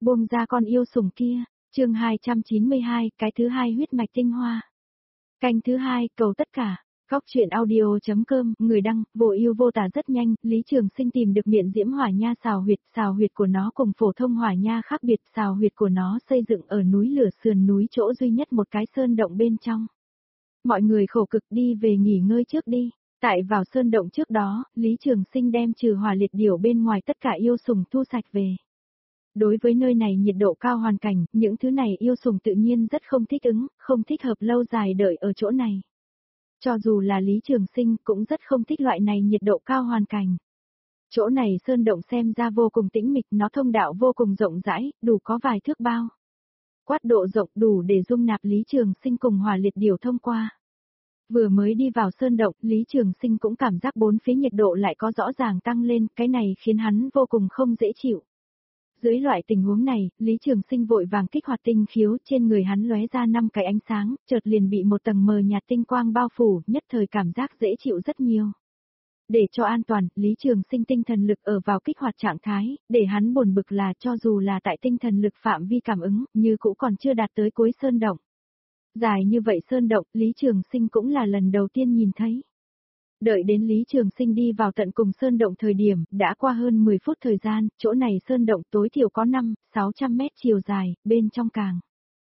Buông ra con yêu sủng kia, chương 292, cái thứ hai huyết mạch tinh hoa. Canh thứ hai, cầu tất cả. Góc truyện audio.com, người đăng, vô ưu vô tả. Rất nhanh, Lý Trường Sinh tìm được miệng diễm hỏa nha xào huyệt của nó cùng phổ thông hỏa nha khác biệt. Xào huyệt của nó xây dựng ở núi lửa sườn núi chỗ duy nhất một cái sơn động bên trong. Mọi người khổ cực đi về nghỉ ngơi trước đi. Tại vào sơn động trước đó, Lý Trường Sinh đem trừ hỏa liệt điểu bên ngoài tất cả yêu sủng thu sạch về. Đối với nơi này nhiệt độ cao hoàn cảnh, những thứ này yêu sủng tự nhiên rất không thích ứng, không thích hợp lâu dài đợi ở chỗ này. Cho dù là Lý Trường Sinh cũng rất không thích loại này nhiệt độ cao hoàn cảnh. Chỗ này sơn động xem ra vô cùng tĩnh mịch, nó thông đạo vô cùng rộng rãi, đủ có vài thước bao. Quát độ rộng đủ để dung nạp Lý Trường Sinh cùng hỏa liệt điểu thông qua. Vừa mới đi vào sơn động, Lý Trường Sinh cũng cảm giác bốn phía nhiệt độ lại có rõ ràng tăng lên, cái này khiến hắn vô cùng không dễ chịu. Dưới loại tình huống này, Lý Trường Sinh vội vàng kích hoạt tinh khiếu, trên người hắn lóe ra 5 cái ánh sáng, chợt liền bị một tầng mờ nhạt tinh quang bao phủ, nhất thời cảm giác dễ chịu rất nhiều. Để cho an toàn, Lý Trường Sinh tinh thần lực ở vào kích hoạt trạng thái, để hắn buồn bực là cho dù là tại tinh thần lực phạm vi cảm ứng, như cũ còn chưa đạt tới cuối sơn động. Dài như vậy sơn động, Lý Trường Sinh cũng là lần đầu tiên nhìn thấy. Đợi đến Lý Trường Sinh đi vào tận cùng sơn động thời điểm, đã qua hơn 10 phút thời gian, chỗ này sơn động tối thiểu có 500-600 mét chiều dài, bên trong càng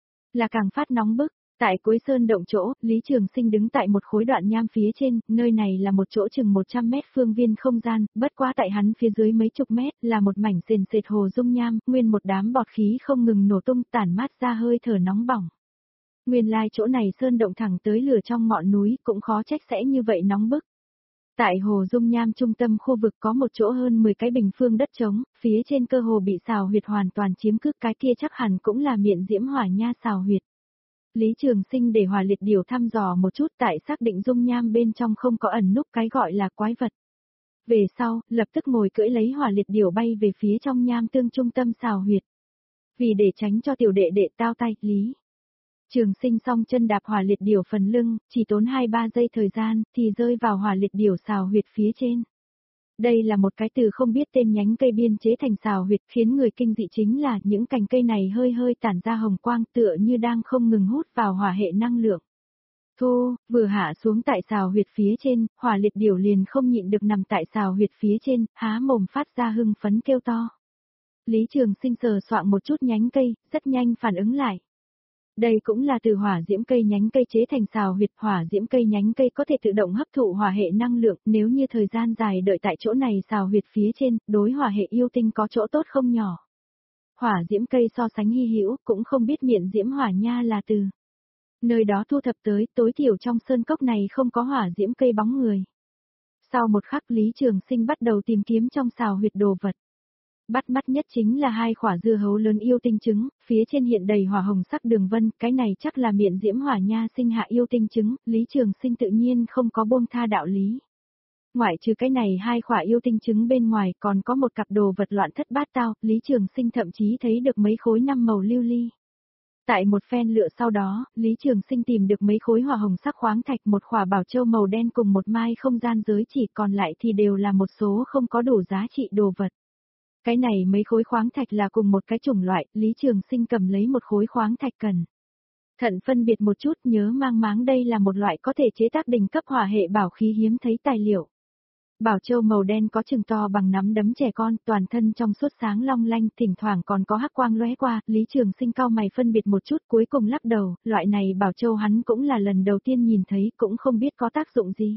phát nóng bức. Tại cuối sơn động chỗ, Lý Trường Sinh đứng tại một khối đoạn nham phía trên, nơi này là một chỗ chừng 100 mét phương viên không gian, bất quá tại hắn phía dưới mấy chục mét là một mảnh sền sệt hồ dung nham, nguyên một đám bọt khí không ngừng nổ tung tản mát ra hơi thở nóng bỏng. Nguyên lai chỗ này sơn động thẳng tới lửa trong ngọn núi, cũng khó trách sẽ như vậy nóng bức. Tại hồ dung nham trung tâm khu vực có một chỗ hơn 10 cái bình phương đất trống, phía trên cơ hồ bị xào huyệt hoàn toàn chiếm cứ, cái kia chắc hẳn cũng là miệng diễm hỏa nha xào huyệt. Lý Trường Sinh để hỏa liệt điểu thăm dò một chút, tại xác định dung nham bên trong không có ẩn núp cái gọi là quái vật. Về sau, lập tức ngồi cưỡi lấy hỏa liệt điểu bay về phía trong nham tương trung tâm xào huyệt. Vì để tránh cho tiểu đệ đệ tao tay, Lý Trường Sinh song chân đạp hỏa liệt điểu phần lưng, chỉ tốn 2-3 giây thời gian, thì rơi vào hỏa liệt điểu xào huyệt phía trên. Đây là một cái từ không biết tên nhánh cây biên chế thành xào huyệt, khiến người kinh dị chính là những cành cây này hơi hơi tản ra hồng quang, tựa như đang không ngừng hút vào hỏa hệ năng lượng. Thô, vừa hạ xuống tại xào huyệt phía trên, hỏa liệt điểu liền không nhịn được nằm tại xào huyệt phía trên, há mồm phát ra hưng phấn kêu to. Lý Trường Sinh sờ soạng một chút nhánh cây, rất nhanh phản ứng lại. Đây cũng là từ hỏa diễm cây nhánh cây chế thành xào huyệt. Hỏa diễm cây nhánh cây có thể tự động hấp thụ hỏa hệ năng lượng, nếu như thời gian dài đợi tại chỗ này xào huyệt phía trên, đối hỏa hệ yêu tinh có chỗ tốt không nhỏ. Hỏa diễm cây so sánh hy hữu, cũng không biết miệng diễm hỏa nha là từ nơi đó thu thập tới, tối thiểu trong sơn cốc này không có hỏa diễm cây bóng người. Sau một khắc Lý Trường Sinh bắt đầu tìm kiếm trong xào huyệt đồ vật. Bắt mắt nhất chính là 2 quả dưa hấu lớn yêu tinh trứng, phía trên hiện đầy hỏa hồng sắc đường vân, cái này chắc là miệng diễm hỏa nha sinh hạ yêu tinh trứng, Lý Trường Sinh tự nhiên không có buông tha đạo lý. Ngoại trừ cái này 2 quả yêu tinh trứng bên ngoài còn có một cặp đồ vật loạn thất bát tao, Lý Trường Sinh thậm chí thấy được mấy khối 5 màu lưu ly. Tại một phen lựa sau đó, Lý Trường Sinh tìm được mấy khối hỏa hồng sắc khoáng thạch, một quả bảo châu màu đen cùng một mai không gian giới chỉ, còn lại thì đều là một số không có đủ giá trị đồ vật. Cái này mấy khối khoáng thạch là cùng một cái chủng loại, Lý Trường Sinh cầm lấy một khối khoáng thạch cần thận phân biệt một chút, nhớ mang máng đây là một loại có thể chế tác đỉnh cấp hỏa hệ bảo khí hiếm thấy tài liệu. Bảo châu màu đen có chừng to bằng nắm đấm trẻ con, toàn thân trong suốt sáng long lanh, thỉnh thoảng còn có hắc quang lóe qua, Lý Trường Sinh cau mày phân biệt một chút cuối cùng lắc đầu, loại này bảo châu hắn cũng là lần đầu tiên nhìn thấy, cũng không biết có tác dụng gì.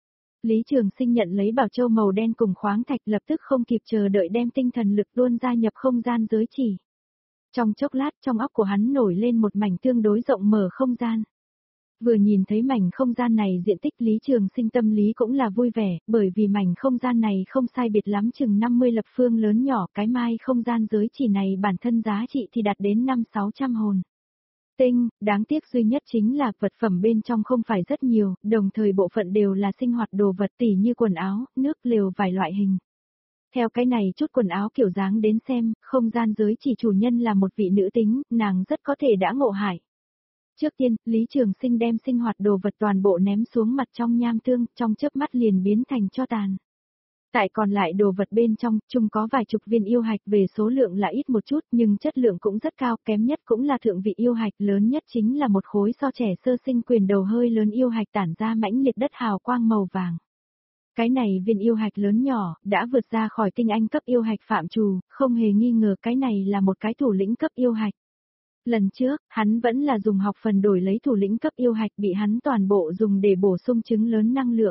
Lý Trường Sinh nhận lấy bảo châu màu đen cùng khoáng thạch, lập tức không kịp chờ đợi đem tinh thần lực luôn gia nhập không gian giới chỉ. Trong chốc lát trong óc của hắn nổi lên một mảnh tương đối rộng mở không gian. Vừa nhìn thấy mảnh không gian này diện tích, Lý Trường Sinh tâm lý cũng là vui vẻ, bởi vì mảnh không gian này không sai biệt lắm chừng 50 lập phương lớn nhỏ, cái mai không gian giới chỉ này bản thân giá trị thì đạt đến 500-600 hồn tinh, đáng tiếc duy nhất chính là vật phẩm bên trong không phải rất nhiều, đồng thời bộ phận đều là sinh hoạt đồ vật tỉ như quần áo, nước, lều vài loại hình. Theo cái này chút quần áo kiểu dáng đến xem, không gian giới chỉ chủ nhân là một vị nữ tính, nàng rất có thể đã ngộ hại. Trước tiên, Lý Trường Sinh đem sinh hoạt đồ vật toàn bộ ném xuống mặt trong nham tương, trong chớp mắt liền biến thành tro tàn. Tại còn lại đồ vật bên trong, chung có vài chục viên yêu hạch, về số lượng là ít một chút nhưng chất lượng cũng rất cao, kém nhất cũng là thượng vị yêu hạch, lớn nhất chính là một khối so trẻ sơ sinh quyền đầu hơi lớn yêu hạch tản ra mãnh liệt đất hào quang màu vàng. Cái này viên yêu hạch lớn nhỏ, đã vượt ra khỏi tinh anh cấp yêu hạch phạm trù, không hề nghi ngờ cái này là một cái thủ lĩnh cấp yêu hạch. Lần trước, hắn vẫn là dùng học phần đổi lấy thủ lĩnh cấp yêu hạch, bị hắn toàn bộ dùng để bổ sung trứng lớn năng lượng.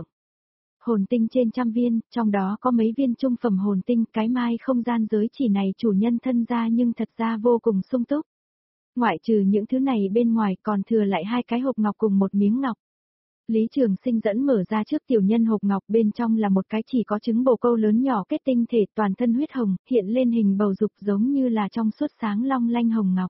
Hồn tinh trên trăm viên, trong đó có mấy viên trung phẩm hồn tinh, cái mai không gian giới chỉ này chủ nhân thân ra nhưng thật ra vô cùng sung túc. Ngoại trừ những thứ này bên ngoài còn thừa lại 2 cái hộp ngọc cùng một miếng ngọc. Lý Trường Sinh dẫn mở ra trước tiểu nhân hộp ngọc, bên trong là một cái chỉ có trứng bồ câu lớn nhỏ kết tinh thể, toàn thân huyết hồng, hiện lên hình bầu dục giống như là trong suốt sáng long lanh hồng ngọc.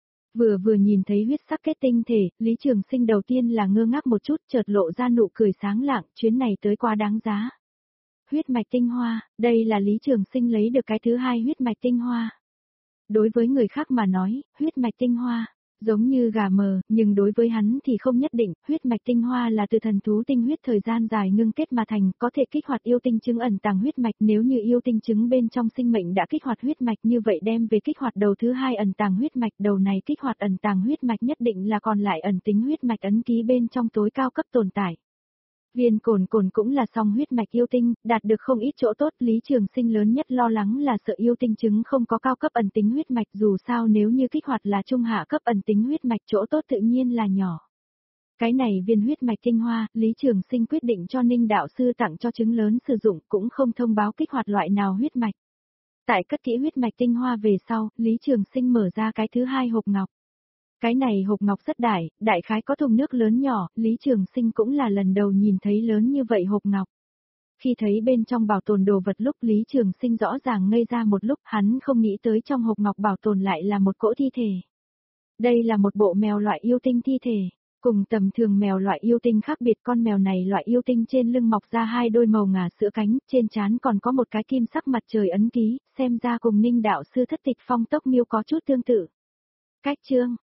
Vừa nhìn thấy huyết sắc kết tinh thể, Lý Trường Sinh đầu tiên là ngơ ngác một chút, chợt lộ ra nụ cười sáng lạng, chuyến này tới quá đáng giá. Huyết mạch tinh hoa, đây là Lý Trường Sinh lấy được cái thứ 2 huyết mạch tinh hoa. Đối với người khác mà nói, huyết mạch tinh hoa giống như gà mờ, nhưng đối với hắn thì không nhất định, huyết mạch tinh hoa là từ thần thú tinh huyết thời gian dài ngưng kết mà thành, có thể kích hoạt yêu tinh trứng ẩn tàng huyết mạch, nếu như yêu tinh trứng bên trong sinh mệnh đã kích hoạt huyết mạch như vậy đem về kích hoạt đầu thứ 2 ẩn tàng huyết mạch, đầu này kích hoạt ẩn tàng huyết mạch nhất định là còn lại ẩn tính huyết mạch ấn ký bên trong tối cao cấp tồn tại. Viên cồn cồn cũng là song huyết mạch yêu tinh, đạt được không ít chỗ tốt, Lý Trường Sinh lớn nhất lo lắng là sợ yêu tinh trứng không có cao cấp ẩn tính huyết mạch, dù sao nếu như kích hoạt là trung hạ cấp ẩn tính huyết mạch chỗ tốt tự nhiên là nhỏ. Cái này viên huyết mạch tinh hoa, Lý Trường Sinh quyết định cho Ninh đạo sư tặng cho trứng lớn sử dụng, cũng không thông báo kích hoạt loại nào huyết mạch. Tại cất kỹ huyết mạch tinh hoa về sau, Lý Trường Sinh mở ra cái thứ 2 hộp ngọc. Cái này hộp ngọc rất đại khái có thùng nước lớn nhỏ, Lý Trường Sinh cũng là lần đầu nhìn thấy lớn như vậy hộp ngọc. Khi thấy bên trong bảo tồn đồ vật lúc Lý Trường Sinh rõ ràng ngây ra một lúc, hắn không nghĩ tới trong hộp ngọc bảo tồn lại là một cỗ thi thể. Đây là một bộ mèo loại yêu tinh thi thể, cùng tầm thường mèo loại yêu tinh khác biệt, con mèo này loại yêu tinh trên lưng mọc ra 2 đôi màu ngà sữa cánh, trên trán còn có một cái kim sắc mặt trời ấn ký, xem ra cùng Ninh đạo sư thất tịch phong tốc miêu có chút tương tự. Cách chương